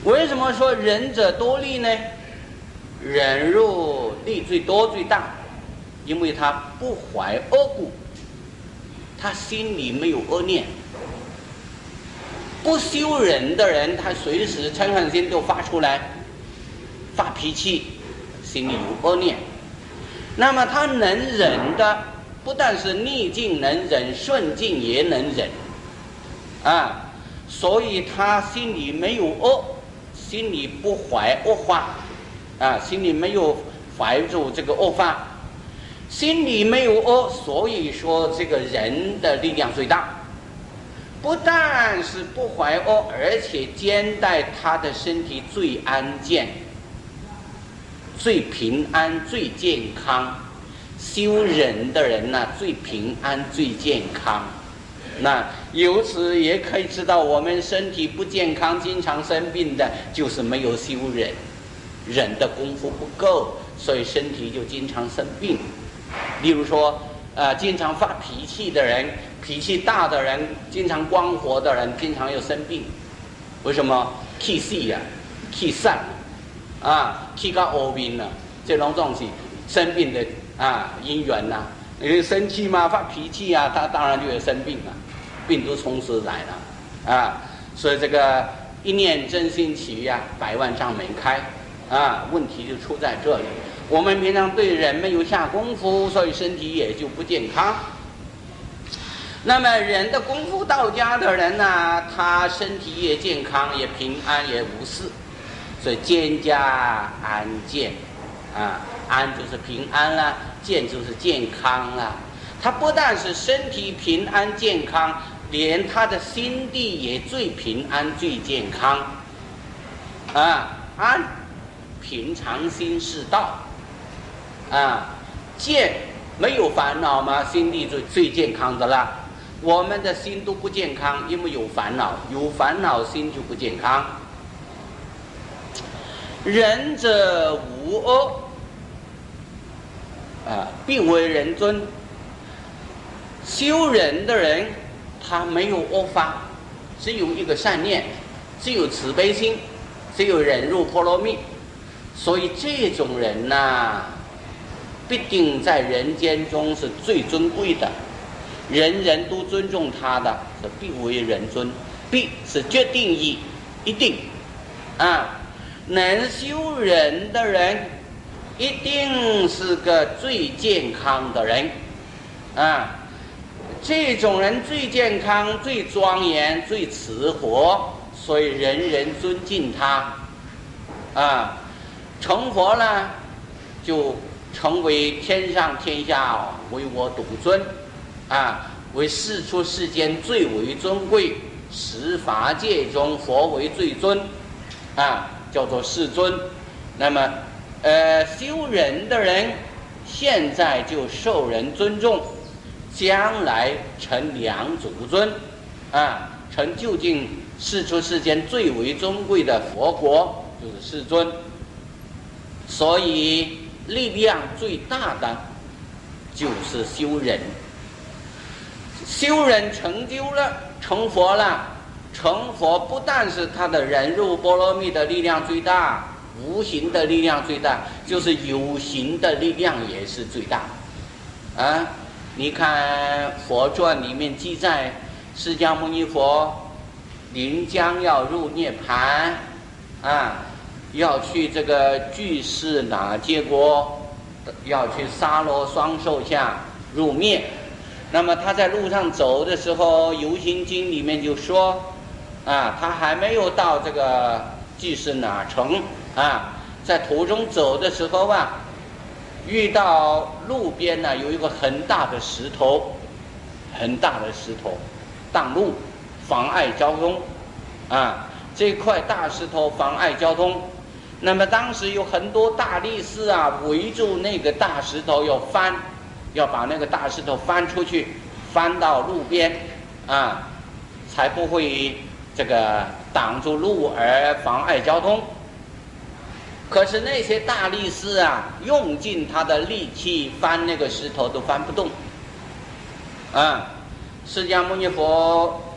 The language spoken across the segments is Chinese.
为什么说仁者多利呢？忍辱力最多最大，因为他不怀恶故，他心里没有恶念。不修忍的人，他随时嗔恨心都发出来，发脾气，心里有恶念。那么他能忍的，不但是逆境能忍，顺境也能忍啊，所以他心里没有恶，心里不怀恶法啊，心里没有怀住这个恶法，心里没有恶，所以说这个人的力量最大。不但是不怀恶，而且兼带他的身体最安健、最平安、最健康。修忍的人呢，最平安、最健康。那由此也可以知道，我们身体不健康、经常生病的，就是没有修忍，忍的功夫不够，所以身体就经常生病。例如说，经常发脾气的人，脾气大的人，经常光火的人，经常又生病。为什么？气细呀，气散啊，气到欧病了，这种东西生病的因缘呐。因为生气嘛，发脾气啊，他当然就有生病了，病毒从此来了啊。所以这个一念真心起呀，百万障门开啊，问题就出在这里。我们平常对人没有下功夫，所以身体也就不健康。那么人的功夫到家的人呢，他身体也健康，也平安，也无事，所以兼加安健啊，安就是平安啦，健就是健康啦。他不但是身体平安健康，连他的心地也最平安最健康啊。安，平常心是道啊。健，没有烦恼嘛，心地最健康的啦。我们的心都不健康，因为有烦恼，有烦恼心就不健康。仁者无恶并为人尊。修忍的人，他没有恶法，只有一个善念，只有慈悲心，只有忍辱波罗蜜，所以这种人呐，必定在人间中是最尊贵的，人人都尊重他的，是必为人尊。必是决定义，一定能修忍的人，一定是个最健康的人这种人最健康、最庄严、最慈活，所以人人尊敬他成佛呢，就成为天上天下为我独尊为世出世间最为尊贵，十法界中佛为最尊叫做世尊。那么修忍的人现在就受人尊重，将来成两祖尊成就近世出世间最为尊贵的佛国，就是世尊。所以力量最大的就是修忍。修忍成就了，成佛了。成佛不但是他的忍辱波罗蜜的力量最大，无形的力量最大，就是有形的力量也是最大你看佛传里面记载，释迦牟尼佛临将要入涅盘要去这个具士那结国，要去沙罗双寿下入灭。那么他在路上走的时候，游行经里面就说他还没有到这个具士那城在途中走的时候遇到路边呢有一个很大的石头，很大的石头挡路，妨碍交通这块大石头妨碍交通。那么当时有很多大力士围住那个大石头要把那个大石头翻出去，翻到路边才不会这个挡住路而妨碍交通。可是那些大力士用尽他的力气翻那个石头都翻不动释迦牟尼佛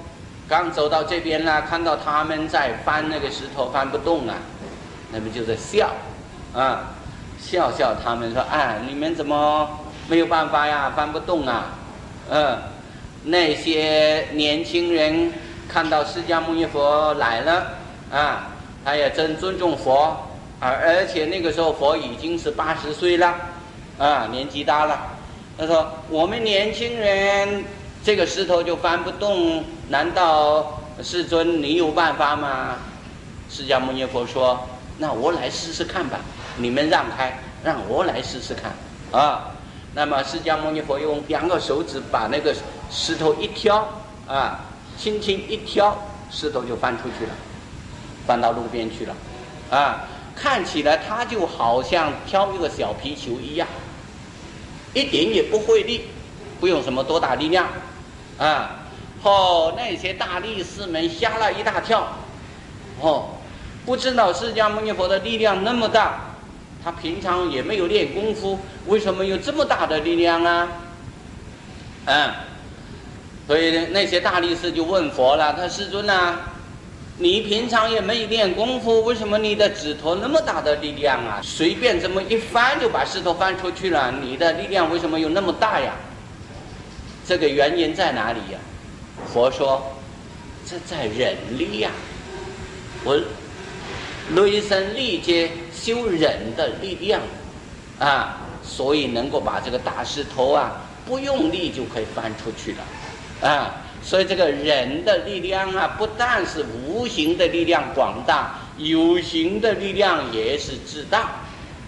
刚走到这边了，看到他们在翻那个石头翻不动啊，那么就在笑，啊，笑他们说，啊，你们怎么没有办法呀，翻不动啊，那些年轻人看到释迦牟尼佛来了，啊，他也真尊重佛，而且那个时候佛已经是80岁了，啊，年纪大了。他说我们年轻人这个石头就翻不动，难道世尊你有办法吗？释迦牟尼佛说，那我来试试看吧，你们让开，让我来试试看啊。那么释迦牟尼佛用2个手指把那个石头一挑啊，轻轻一挑，石头就翻出去了，翻到路边去了啊。看起来它就好像挑一个小皮球一样，一点也不费力，不用什么多大力量啊。那些大力士们吓了一大跳，不知道释迦牟尼佛的力量那么大，他平常也没有练功夫，为什么有这么大的力量啊？所以那些大力士就问佛了，他世尊啊，你平常也没练功夫，为什么你的指头那么大的力量啊？随便这么一翻就把石头翻出去了，你的力量为什么有那么大呀？这个原因在哪里呀？佛说，这在忍力呀，我累生历劫修忍的力量啊，所以能够把这个大石头啊不用力就可以翻出去了啊。所以这个忍的力量啊，不但是无形的力量广大，有形的力量也是至大，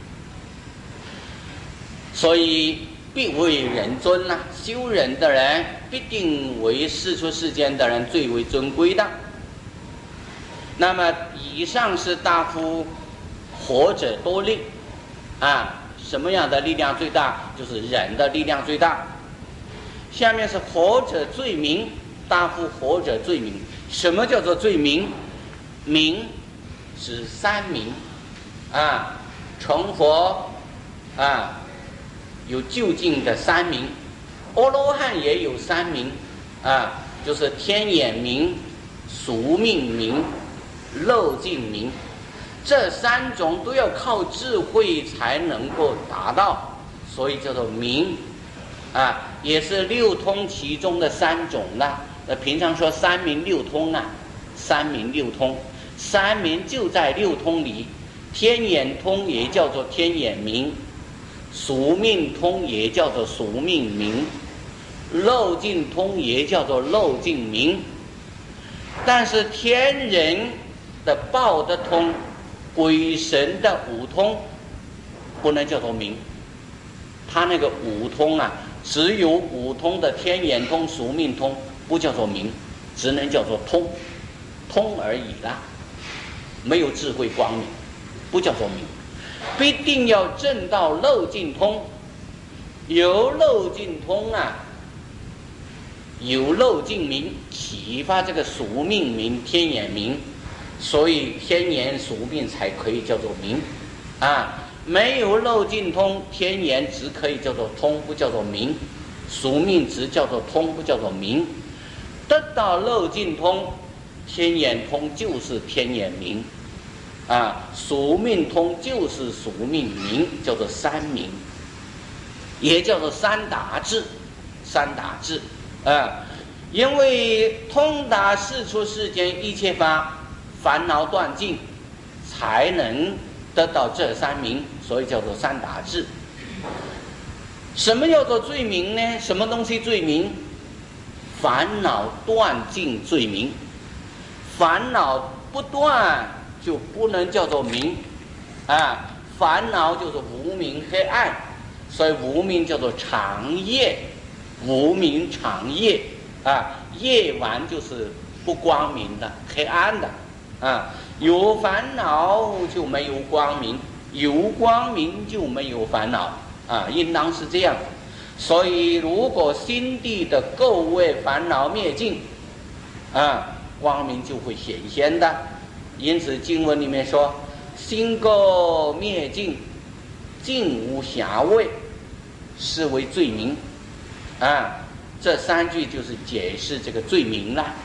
所以必为人尊啊，修忍的人必定为世出世间的人最为尊贵的。那么以上是大夫活者多力啊，什么样的力量最大？就是忍的力量最大。下面是活者最明，大夫活者最明。什么叫做最明？明指三明啊，成佛啊有究竟的三明，阿罗汉也有三明啊，就是天眼明、宿命明、漏尽明，这3种都要靠智慧才能够达到，所以叫做明啊，也是6通其中的3种啦。平常说3明6通啊，3明6通，3明就在6通里。天眼通也叫做天眼明，宿命通也叫做宿命明，漏尽通也叫做漏尽明。但是天人的报的通，鬼神的5通不能叫做明，他那个5通啊，只有5通的天眼通、宿命通不叫做明，只能叫做通，通而已啦，没有智慧光明，不叫做明。必定要证到漏尽通，由漏尽通啊，有漏尽明，启发这个宿命明、天眼明，所以天眼宿命才可以叫做明啊。没有漏尽通，天眼只可以叫做通，不叫做明；宿命只叫做通，不叫做明。得到漏尽通，天眼通就是天眼明啊，宿命通就是宿命明，叫做3明，也叫做3达智。3达智啊，因为通达世出世间一切法，烦恼断尽，才能得到这3明，所以叫做3达智。什么叫做最明呢？什么东西最明？烦恼断尽最明，烦恼不断就不能叫做明啊，烦恼就是无明黑暗，所以无明叫做长夜，无明长夜啊，夜晚就是不光明的、黑暗的啊。有烦恼就没有光明，有光明就没有烦恼啊，应当是这样。所以如果心地的垢穢烦恼灭尽啊，光明就会显现的。因此经文里面说，心垢灭尽，尽无暇味，是为最明啊。这3句就是解释这个最明了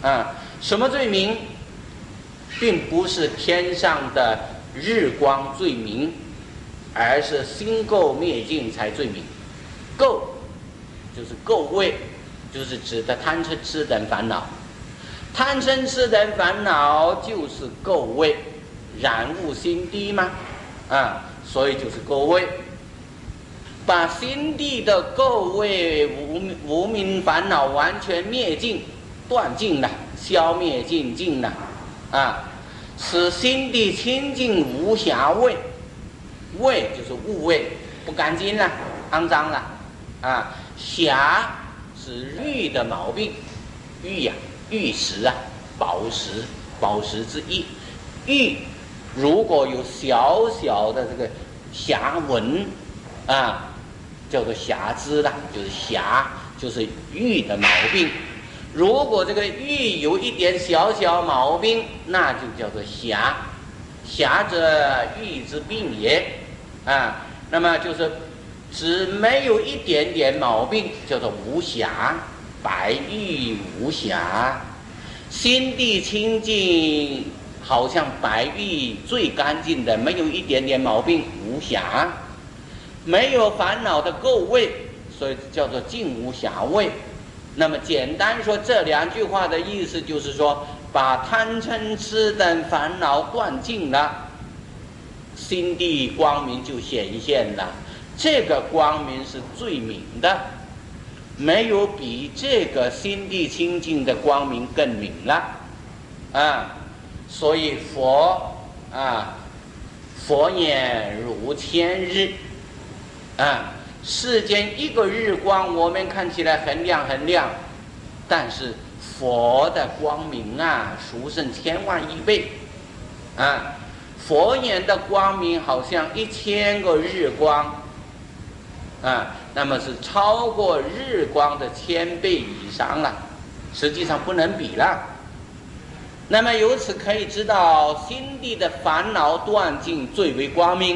什么罪名？并不是天上的日光罪名，而是心垢灭尽才罪名。垢就是垢味，就是指的贪嗔痴等烦恼。贪嗔痴等烦恼就是垢味，染污心地嘛，所以就是垢味。把心地的垢味无明烦恼完全灭尽、断尽了，消灭尽了，使心地清净无瑕味。味就是污秽，不干净了，肮脏了，瑕是玉的毛病，玉石宝石之一。玉如果有小小的这个瑕纹叫做瑕疵了，就是瑕，就是玉的毛病。如果这个玉有一点小小毛病，那就叫做瑕。瑕者玉之病也，那么就是只没有一点点毛病，叫做无瑕，白玉无瑕。心地清净，好像白玉最干净的，没有一点点毛病，无瑕。没有烦恼的垢味，所以叫做净无瑕味。那么简单说，这两句话的意思就是说，把贪嗔痴等烦恼断尽了，心地光明就显现了。这个光明是最明的，没有比这个心地清净的光明更明了所以佛眼如千日世间一个日光，我们看起来很亮很亮，但是佛的光明殊胜千万亿倍佛眼的光明好像1000个日光那么是超过日光的1000倍以上了，实际上不能比了。那么由此可以知道，心地的烦恼断尽最为光明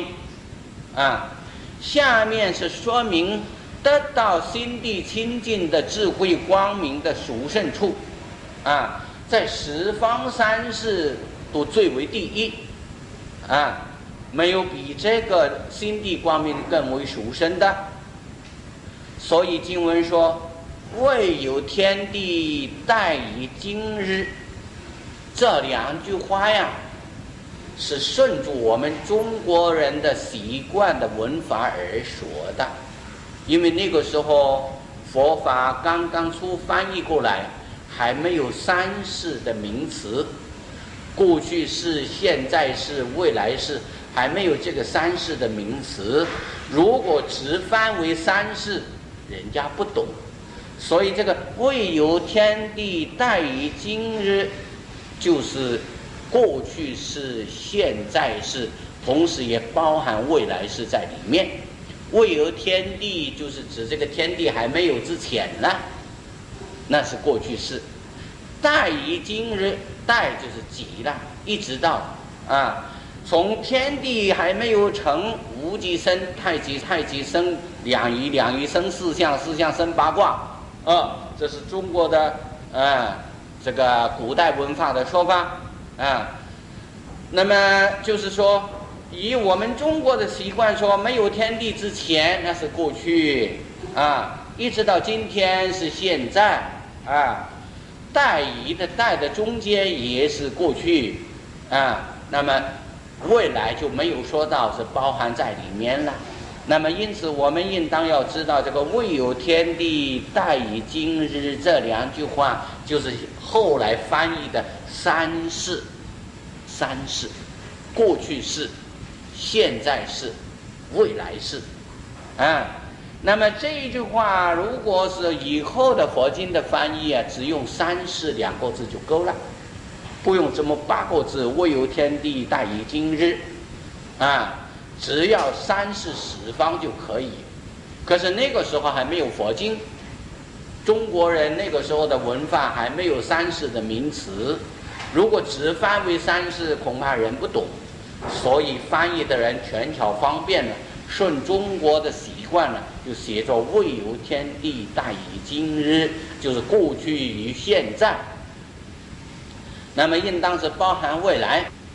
下面是说明得到心地清净的智慧光明的殊胜处在十方三世都最为第一没有比这个心地光明更为殊胜的。所以经文说，未有天地待以今日，这两句话是顺着我们中国人的习惯的文法而说的。因为那个时候佛法刚刚出翻译过来，还没有三世的名词，过去式、现在式、未来式，还没有这个三世的名词。如果只翻为三世，人家不懂。所以这个未有天地待以今日，就是过去式、现在式，同时也包含未来式在里面。未有天地就是指这个天地还没有之前呢，那是过去式。待以今日，待就是即了，一直到从天地还没有成，无极生，太极生，两仪生四象，四象生八卦这是中国的这个古代文化的说法那么就是说，以我们中国的习惯说，没有天地之前那是过去一直到今天是现在待以的待的中间也是过去那么未来就没有说到是包含在里面了。那么因此我们应当要知道，这个未有天地待以今日这两句话就是后来翻译的三世，过去式、现在式、未来式那么这一句话如果是以后的佛经的翻译只用三世2个字就够了，不用这么8个字，未有天地待以今日只要三世十方就可以。可是那个时候还没有佛经，中国人那个时候的文化还没有三世的名词，如果只翻为三世，恐怕人不懂。所以翻译的人权巧方便了，顺中国的习惯了，就写作未有天地待以今日，就是过去与现在那么应当是包含未来。